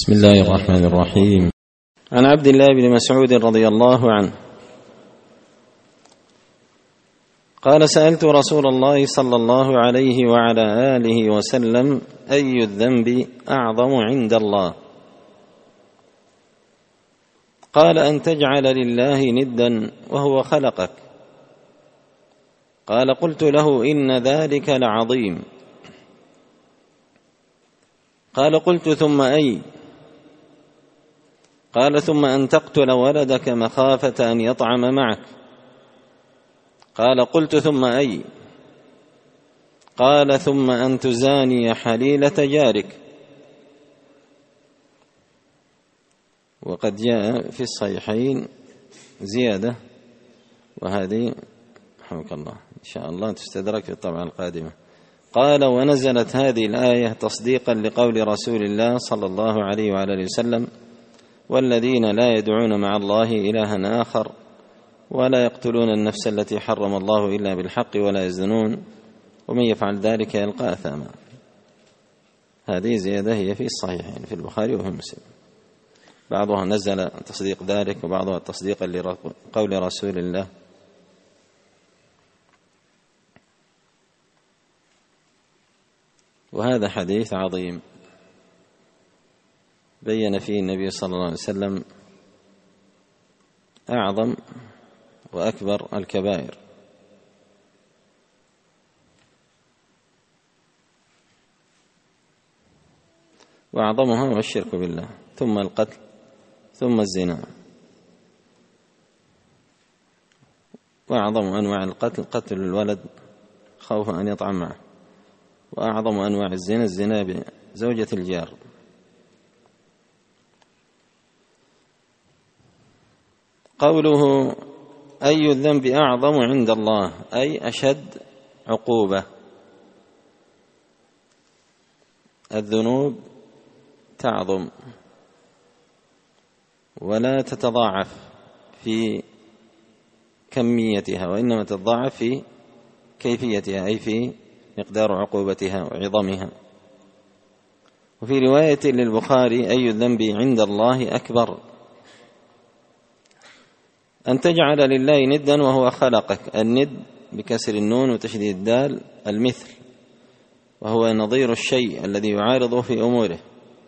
بسم الله الرحمن الرحيم. عن عبد الله بن مسعود رضي الله عنه قال: سألت رسول الله صلى الله عليه وعلى آله وسلم: أي الذنب أعظم عند الله؟ قال: أن تجعل لله ندا وهو خلقك. قال: قلت له: إن ذلك لعظيم. قال: قلت: ثم أي؟ قال: ثم أن تقتل ولدك مخافة أن يطعم معك. قال: قلت: ثم أي؟ قال: ثم أن تزاني حليلة جارك. وقد جاء في الصحيحين زيادة، وهذه رحمك الله إن شاء الله تستدرك في الطبعة القادمة. قال: ونزلت هذه الآية تصديقا لقول رسول الله صلى الله عليه وعلى آله وسلم: والذين لا يدعون مع الله إلها آخر ولا يقتلون النفس التي حرم الله إلا بالحق ولا يزنون ومن يفعل ذلك يلقى أثاما. هذه زيادة هي في الصحيحين في البخاري وفي مسلم، بعضها نزل تصديق ذلك وبعضها تصديقا لقول رسول الله. وهذا حديث عظيم بين فيه النبي صلى الله عليه وسلم أعظم وأكبر الكبائر، وأعظمها هو الشرك بالله، ثم القتل، ثم الزنا. وأعظم أنواع القتل قتل الولد خوفا أن يطعم معه، وأعظم أنواع الزنا الزنا بزوجة الجار. قوله: أي الذنب أعظم عند الله، أي أشد عقوبة. الذنوب تعظم ولا تتضاعف في كميتها، وإنما تتضاعف في كيفيتها، أي في مقدار عقوبتها وعظمها. وفي رواية للبخاري: أي الذنب عند الله أكبر، أن تجعل لله ندا وهو خلقك. الند بكسر النون وتشديد الدال المثل، وهو نظير الشيء الذي يعارضه في أموره.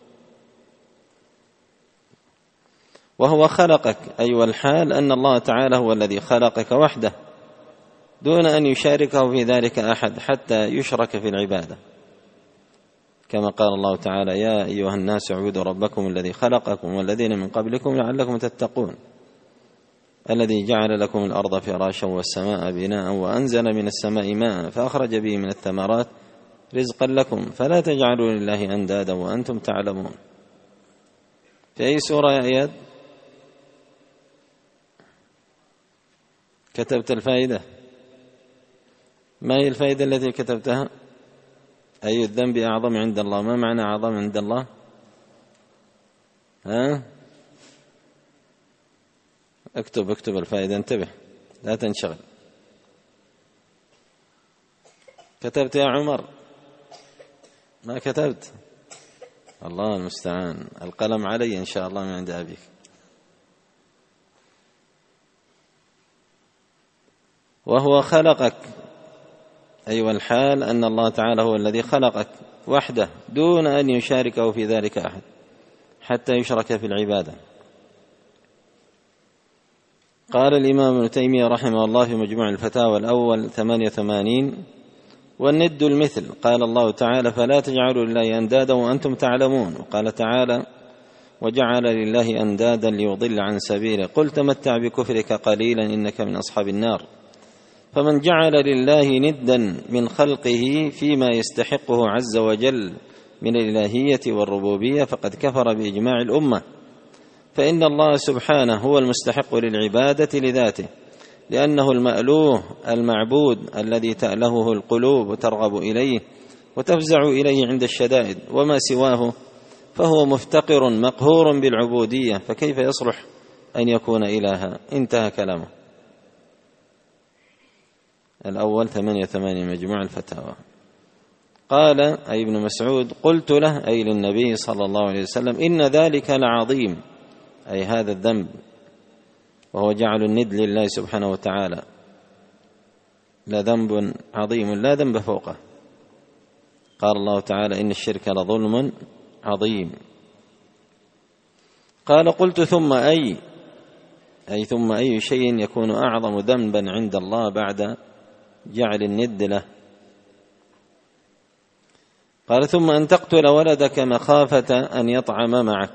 وهو خلقك أي والحال أن الله تعالى هو الذي خلقك وحده دون أن يشاركه في ذلك أحد حتى يشرك في العبادة، كما قال الله تعالى: يا أيها الناس اعبدوا ربكم الذي خلقكم والذين من قبلكم لعلكم تتقون، الذي جعل لكم الأرض فراشا والسماء بناء وأنزل من السماء ماء فأخرج به من الثمرات رزقا لكم فلا تجعلوا لله أندادا وأنتم تعلمون. في أي سورة يا إياد كتبت الفائدة؟ ما هي الفائدة التي كتبتها؟ أي الذنب أعظم عند الله. ما معنى أعظم عند الله؟ اكتب الفائدة، انتبه لا تنشغل. كتبت يا عمر؟ ما كتبت؟ الله المستعان، القلم علي إن شاء الله من عند أبيك. وهو خلقك أي والحال أن الله تعالى هو الذي خلقك وحده دون أن يشاركه في ذلك أحد حتى يشرك في العبادة. قال الإمام ابن تيمية رحمه الله في مجموع الفتاوى الأول 88: والند المثل. قال الله تعالى: فلا تجعلوا لله أندادا وأنتم تعلمون. وقال تعالى: وجعل لله أندادا ليضل عن سبيله قل تمتع بكفرك قليلا إنك من أصحاب النار. فمن جعل لله ندا من خلقه فيما يستحقه عز وجل من الإلهية والربوبية فقد كفر بإجماع الأمة، فإن الله سبحانه هو المستحق للعبادة لذاته، لأنه المألوه المعبود الذي تألهه القلوب وترغب إليه وتفزع إليه عند الشدائد، وما سواه فهو مفتقر مقهور بالعبودية، فكيف يصلح أن يكون إلها؟ انتهى كلامه. الأول 88 مجموع الفتاوى. قال أي ابن مسعود: قلت له أي للنبي صلى الله عليه وسلم: إن ذلك لعظيم، أي هذا الذنب وهو جعل الند لله سبحانه وتعالى لذنب عظيم لا ذنب فوقه. قال الله تعالى: إن الشرك لظلم عظيم. قال: قلت ثم أي ثم أي شيء يكون أعظم ذنبا عند الله بعد جعل الند له؟ قال: ثم أن تقتل ولدك مخافة أن يطعم معك.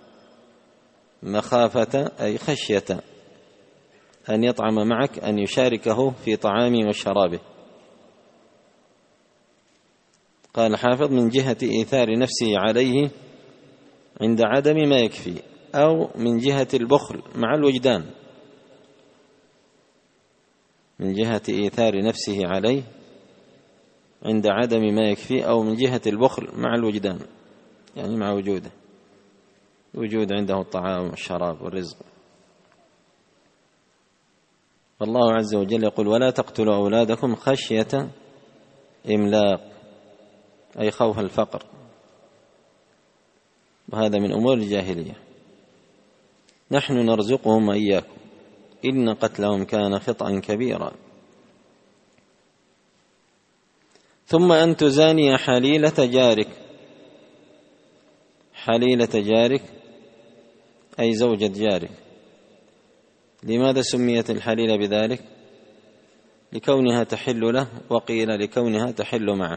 مخافة أي خشية أن يطعم معك، أن يشاركه في طعامه وشرابه. قال حافظ: من جهة إيثار نفسه عليه عند عدم ما يكفي، أو من جهة البخل مع الوجدان. من جهة إيثار نفسه عليه عند عدم ما يكفي، أو من جهة البخل مع الوجدان، يعني مع وجود عنده الطعام والشراب والرزق. والله عز وجل يقول: ولا تقتلوا أولادكم خشية إملاق، أي خوف الفقر، وهذا من أمور الجاهلية. نحن نرزقهم وإياكم إن قتلهم كان خطأ كبيرا. ثم أن تزاني حليلة جارك. حليلة جارك أي زوجة جارك. لماذا سميت الحليلة بذلك؟ لكونها تحل له، وقيل لكونها تحل معه.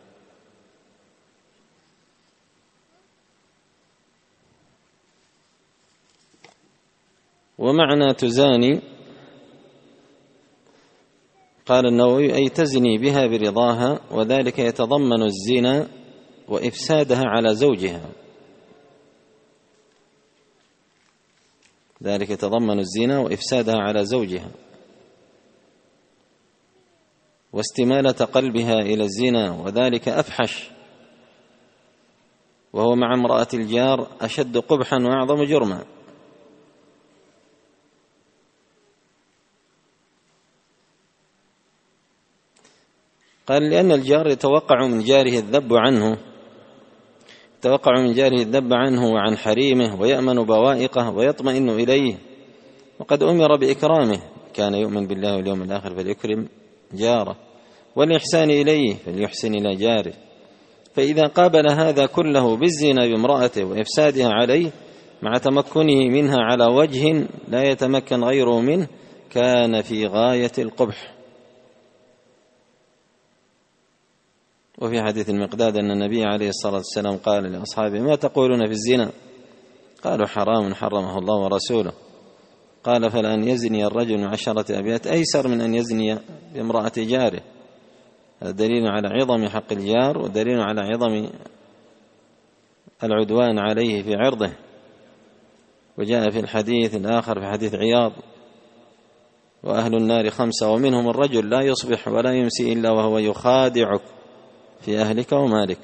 ومعنى تزاني قال النووي: أي تزني بها برضاها، وذلك يتضمن الزنا وإفسادها على زوجها. ذلك يتضمن الزنا وإفسادها على زوجها، واستمالة قلبها إلى الزنا، وذلك أفحش، وهو مع امرأة الجار أشد قبحا وأعظم جرما. قال: لأن الجار يتوقع من جاره الذب عنه وعن حريمه، ويأمن بوائقه ويطمئن إليه، وقد أمر بإكرامه: كان يؤمن بالله واليوم الآخر فليكرم جاره، والإحسان إليه فليحسن إلى جاره. فإذا قابل هذا كله بالزنا بامرأته وإفسادها عليه مع تمكنه منها على وجه لا يتمكن غيره منه، كان في غاية القبح. وفي حديث المقداد أن النبي عليه الصلاة والسلام قال لأصحابه: ما تقولون في الزنا؟ قالوا: حرام حرمه الله ورسوله. قال: فلأن يزني الرجل 10 أبيات أيسر من أن يزني بامرأة جاره. هذا دليل على عظم حق الجار، ودليل على عظم العدوان عليه في عرضه. وجاء في الحديث الآخر في حديث عياض: وأهل النار 5 ومنهم الرجل لا يصبح ولا يمسي إلا وهو يخادعك في أهلك ومالك.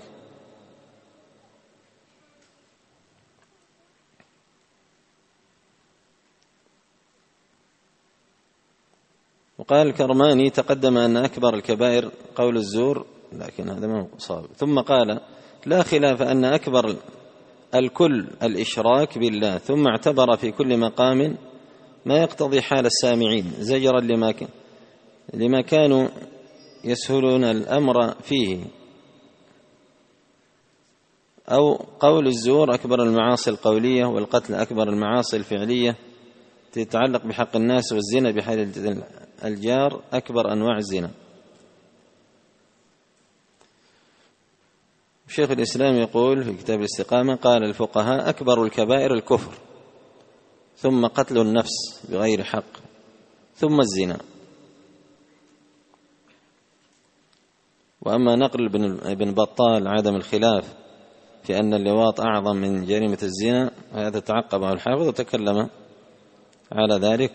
وقال الكرماني: تقدم أن أكبر الكبائر قول الزور، لكن هذا ما هو صواب. ثم قال: لا خلاف أن أكبر الكل الإشراك بالله. ثم اعتبر في كل مقام ما يقتضي حال السامعين زجرا لما كانوا يسهلون الأمر فيه. أو قول الزور أكبر المعاصي القولية، والقتل أكبر المعاصي الفعلية تتعلق بحق الناس، والزنا بحال الجار أكبر أنواع الزنا. شيخ الإسلام يقول في كتاب الاستقامة: قال الفقهاء: أكبر الكبائر الكفر، ثم قتل النفس بغير حق، ثم الزنا. وأما نقل ابن بطال عدم الخلاف في أن اللواط أعظم من جريمة الزنا، هذا تعقبه الحافظ وتكلم على ذلك،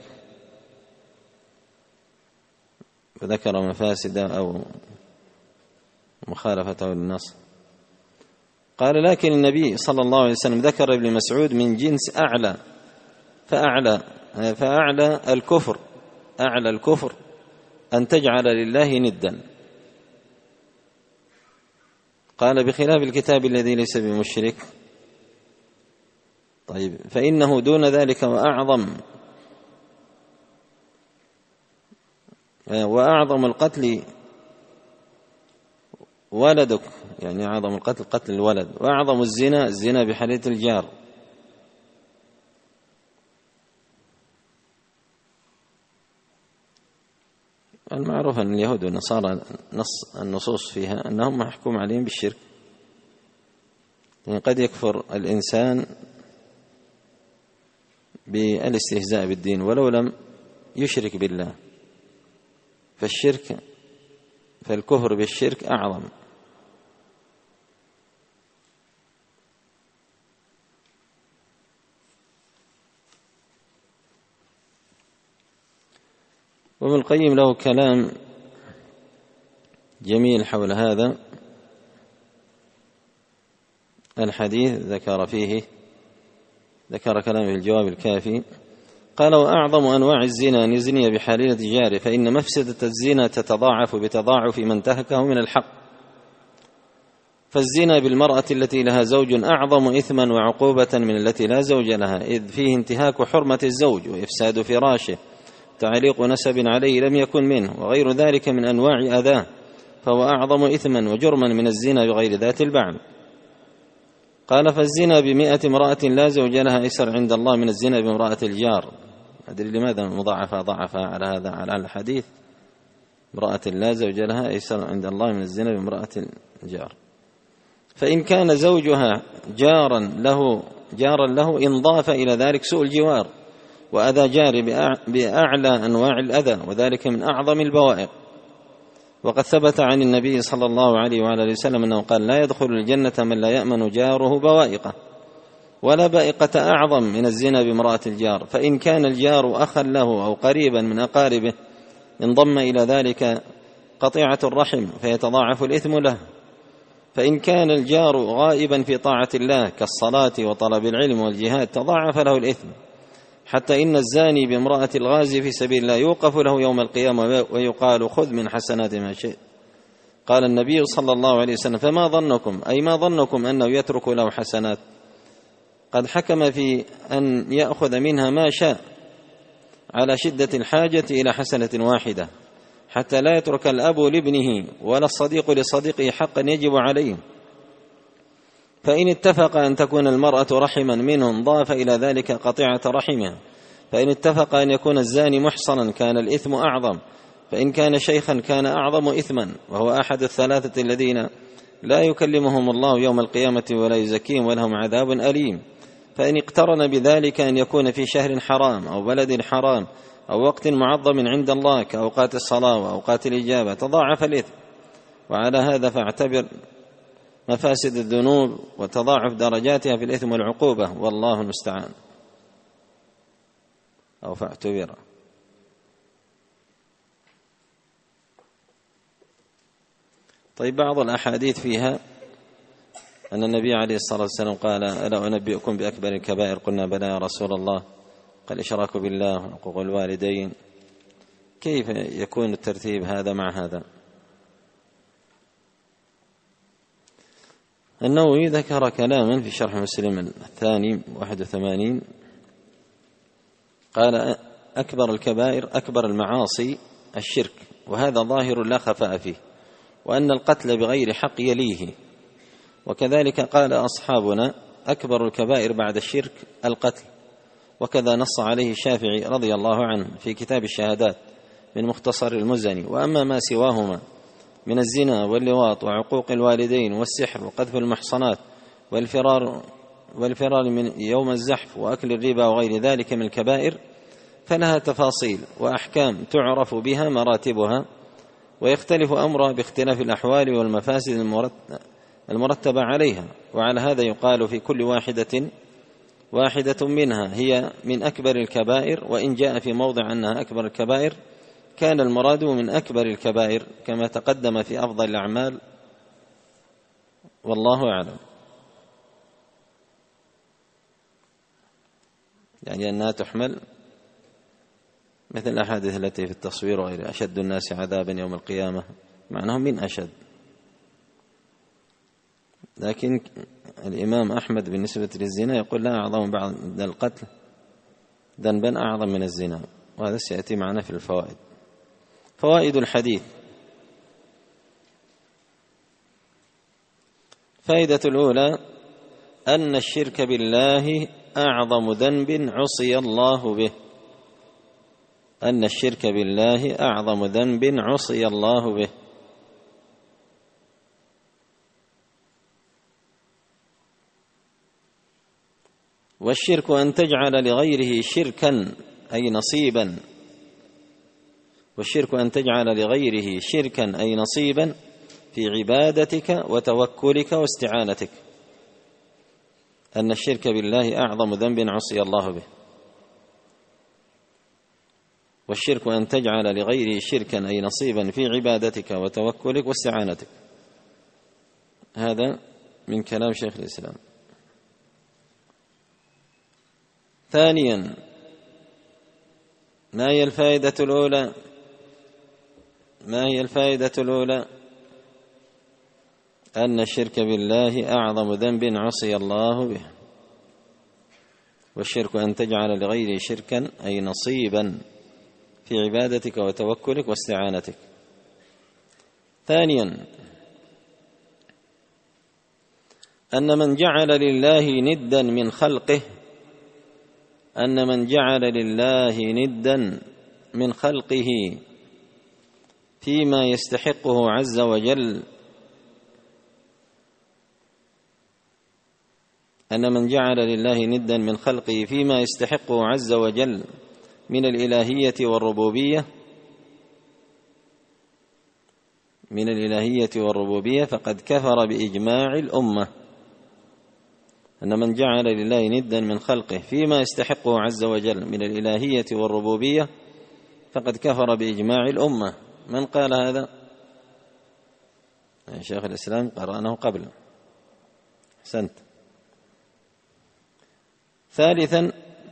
فذكر مفاسد أو مخالفته للنص. قال: لكن النبي صلى الله عليه وسلم ذكر ابن مسعود من جنس أعلى، فأعلى الكفر أن تجعل لله ندا. قال بخلاف الكتاب الذي ليس بمشرك. طيب فإنه دون ذلك وأعظم القتل ولدك، يعني أعظم القتل قتل الولد، وأعظم الزنا بحلية الجار. المعروف أن اليهود والنصارى النصوص فيها أنهم محكوم عليهم بالشرك، يعني قد يكفر الإنسان بالاستهزاء بالدين ولو لم يشرك بالله، فالكفر بالشرك أعظم. وابن القيم له كلام جميل حول هذا الحديث، ذكر كلامه في الجواب الكافي. قال: وأعظم أنواع الزنا أن يزني بحليلة جاره، فإن مفسدة الزنا تتضاعف بتضاعف من انتهكه من الحق. فالزنا بالمرأة التي لها زوج أعظم إثما وعقوبة من التي لا زوج لها، إذ فيه انتهاك حرمة الزوج وإفساد فراشه، تعليق نسب عليه لم يكن منه، وغير ذلك من أنواع أذاه، فهو أعظم إثما وجرما من الزنا بغير ذات البعل. قال: فالزنا ب100 امرأة لا زوج لها أيسر عند الله من الزنا بامرأة الجار. أدري لماذا المضاعفة ضعفها على هذا على الحديث، امرأة لا زوج لها أيسر عند الله من الزنا بامرأة الجار. فإن كان زوجها جارا له انضاف إلى ذلك سوء الجوار وأذى جاري بأعلى أنواع الأذى، وذلك من أعظم البوائق. وقد ثبت عن النبي صلى الله عليه وعلى اله وسلم أنه قال: لا يدخل الجنة من لا يأمن جاره بوائقه. ولا بائقة أعظم من الزنا بامرأة الجار. فإن كان الجار أخا له أو قريبا من أقاربه انضم إلى ذلك قطيعة الرحم فيتضاعف الإثم له. فإن كان الجار غائبا في طاعة الله كالصلاة وطلب العلم والجهاد تضاعف له الإثم، حتى إن الزاني بامرأة الغازي في سبيل الله يوقف له يوم القيامة ويقال: خذ من حسنات ما شئت. قال النبي صلى الله عليه وسلم: فما ظنكم أنه يترك له حسنات؟ قد حكم في أن يأخذ منها ما شاء على شدة الحاجة إلى حسنة واحدة، حتى لا يترك الأب لابنه ولا الصديق لصديقه حقا يجب عليه. فإن اتفق أن تكون المرأة رحما منهم ضاف إلى ذلك قطيعة رحمها. فإن اتفق أن يكون الزاني محصنا كان الإثم أعظم. فإن كان شيخا كان أعظم إثما، وهو أحد الثلاثة الذين لا يكلمهم الله يوم القيامة ولا يزكيهم ولهم عذاب أليم. فإن اقترن بذلك أن يكون في شهر حرام أو بلد حرام أو وقت معظم عند الله كأوقات الصلاة وأوقات الإجابة تضاعف الإثم. وعلى هذا فاعتبر مفاسد الذنوب وتضاعف درجاتها في الإثم والعقوبة، والله المستعان. أو فاعتبر. طيب، بعض الأحاديث فيها أن النبي عليه الصلاة والسلام قال: ألا أنبئكم بأكبر الكبائر؟ قلنا: بلى يا رسول الله. قال: الإشراك بالله وحقوق الوالدين. كيف يكون الترتيب هذا مع هذا؟ النووي ذكر كلاما في شرح مسلم الثاني 81، قال: أكبر الكبائر أكبر المعاصي الشرك، وهذا ظاهر لا خفاء فيه، وأن القتل بغير حق يليه. وكذلك قال أصحابنا: أكبر الكبائر بعد الشرك القتل. وكذا نص عليه الشافعي رضي الله عنه في كتاب الشهادات من مختصر المزني. وأما ما سواهما من الزنا واللواط وعقوق الوالدين والسحر وقذف المحصنات والفرار من يوم الزحف وأكل الربا وغير ذلك من الكبائر، فلها تفاصيل وأحكام تعرف بها مراتبها، ويختلف أمرها باختلاف الأحوال والمفاسد المرتبة عليها. وعلى هذا يقال في كل واحدة منها هي من أكبر الكبائر، وإن جاء في موضع أنها أكبر الكبائر كان المراد من أكبر الكبائر كما تقدم في أفضل الأعمال، والله أعلم. يعني أنها تحمل مثل الأحاديث التي في التصوير وغيره: أشد الناس عذابا يوم القيامة، معناهم من أشد. لكن الإمام أحمد بالنسبة للزنا يقول لا أعظم بعد القتل ذنبا أعظم من الزنا، وهذا سيأتي معنا في الفوائد. فوائد الحديث: فائدة الأولى أن الشرك بالله أعظم ذنب عصي الله به، أن الشرك بالله أعظم ذنب عصي الله به. والشرك أن تجعل لغيره شركا أي نصيبا، والشرك أن تجعل لغيره شركا أي نصيبا في عبادتك وتوكلك واستعانتك. أن الشرك بالله أعظم ذنب عصي الله به. والشرك أن تجعل لغيره شركا أي نصيبا في عبادتك وتوكلك واستعانتك. هذا من كلام شيخ الإسلام. ثانيا، ما هي الفائدة الأولى؟ أن الشرك بالله أعظم ذنب عصي الله به. والشرك أن تجعل لغيره شركا أي نصيبا في عبادتك وتوكلك واستعانتك. ثانيا، أن من جعل لله ندا من خلقه، أن من جعل لله ندا من خلقه فيما يستحقه عز وجل، أن من جعل لله ندا من خلقه فيما يستحقه عز وجل من الإلهية والربوبية فقد كفر بإجماع الأمة. أن من جعل لله ندا من خلقه فيما يستحقه عز وجل من الإلهية والربوبية فقد كفر بإجماع الأمة. من قال هذا؟ شيخ الإسلام قرأناه قبل. أحسنت. ثالثا،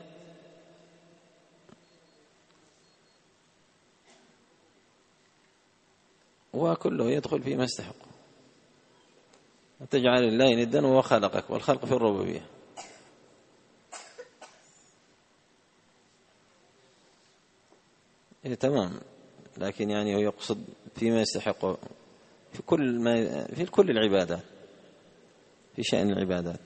وكله يدخل فيما يستحقه. تجعل الله ندا وهو خلقك، والخلق في الربوبية. تمام، لكن يعني هو يقصد فيما يستحقه في كل العبادات، في شأن العبادات.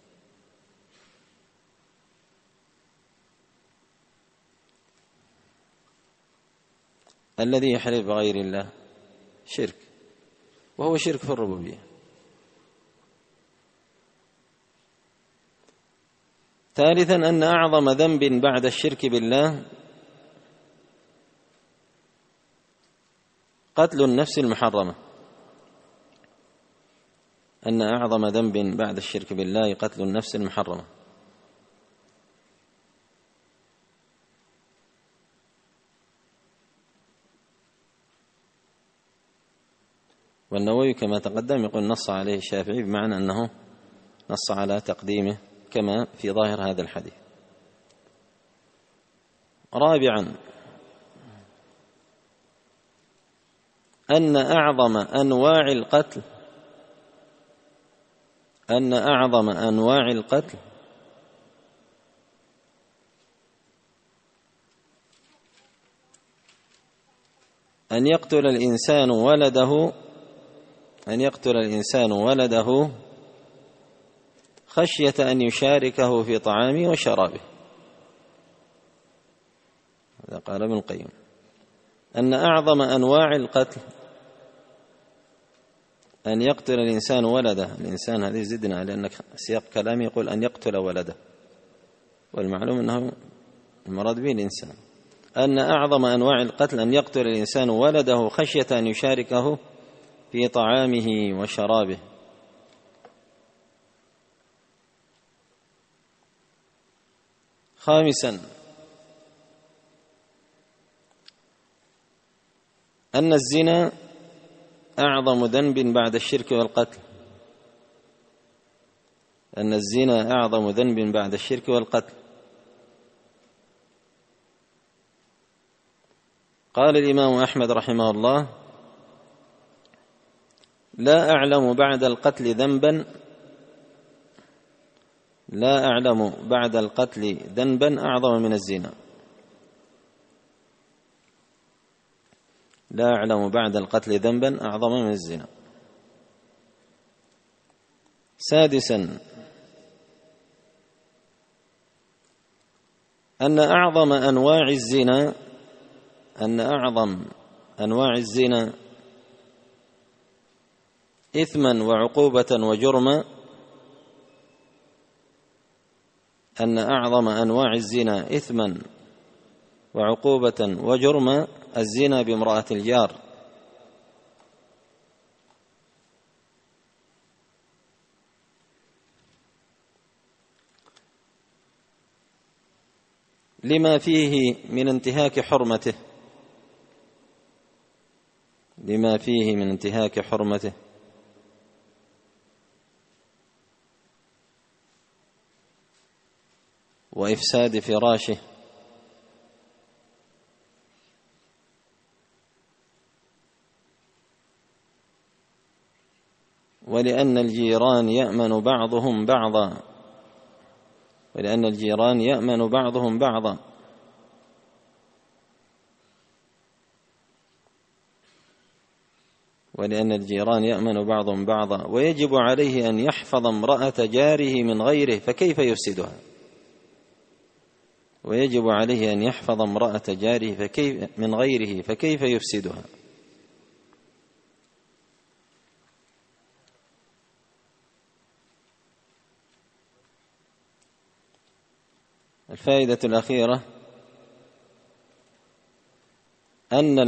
الذي يحلف بغير الله شرك، وهو شرك في الربوبية. ثالثا، أن أعظم ذنب بعد الشرك بالله قتل النفس المحرمة. أن أعظم ذنب بعد الشرك بالله قتل النفس المحرمة. والنووي كما تقدم يقول نص عليه الشافعي، بمعنى أنه نص على تقديمه كما في ظاهر هذا الحديث. رابعا، أن أعظم أنواع القتل أن يقتل الإنسان ولده خشية أن يشاركه في طعامه وشرابه. هذا قال ابن القيم. أن أعظم أنواع القتل أن يقتل الإنسان ولده. الإنسان هذه زدنا، لأن سياق كلامه يقول أن يقتل ولده، والمعلوم أنه المراد به الإنسان. أن أعظم أنواع القتل أن يقتل الإنسان ولده خشية أن يشاركه في طعامه وشرابه. خامسا، أن الزنا أعظم ذنب بعد الشرك والقتل. أن الزنا أعظم ذنب بعد الشرك والقتل. قال الإمام أحمد رحمه الله: لا أعلم بعد القتل ذنبا لا أعلم بعد القتل ذنبا أعظم من الزنا. لا أعلم بعد القتل ذنبا أعظم من الزنا. سادسا أن أعظم أنواع الزنا إثما وعقوبة وجرما، أن أعظم أنواع الزنا إثما وعقوبة وجرما الزنا بامرأة الجار، لما فيه من انتهاك حرمته وإفساد فراشه، ولأن الجيران يأمن بعضهم بعضا، ويجب عليه أن يحفظ امرأة جاره من غيره فكيف يفسدها. الفائدة الأخيرة أن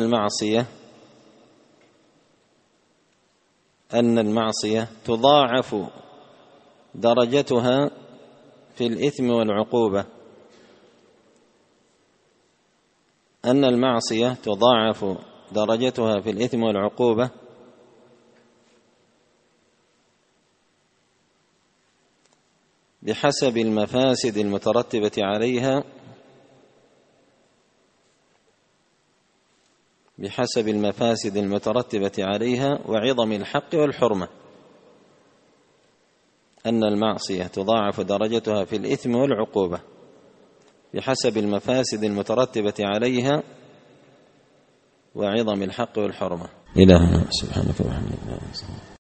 المعصية تضاعف درجتها في الإثم والعقوبة، بحسب المفاسد المترتبة عليها وعظم الحق والحرمة. أن المعصية تضاعف درجتها في الإثم والعقوبة بحسب المفاسد المترتبة عليها وعظم الحق والحرمة. إلهنا سبحانك وبحمدك.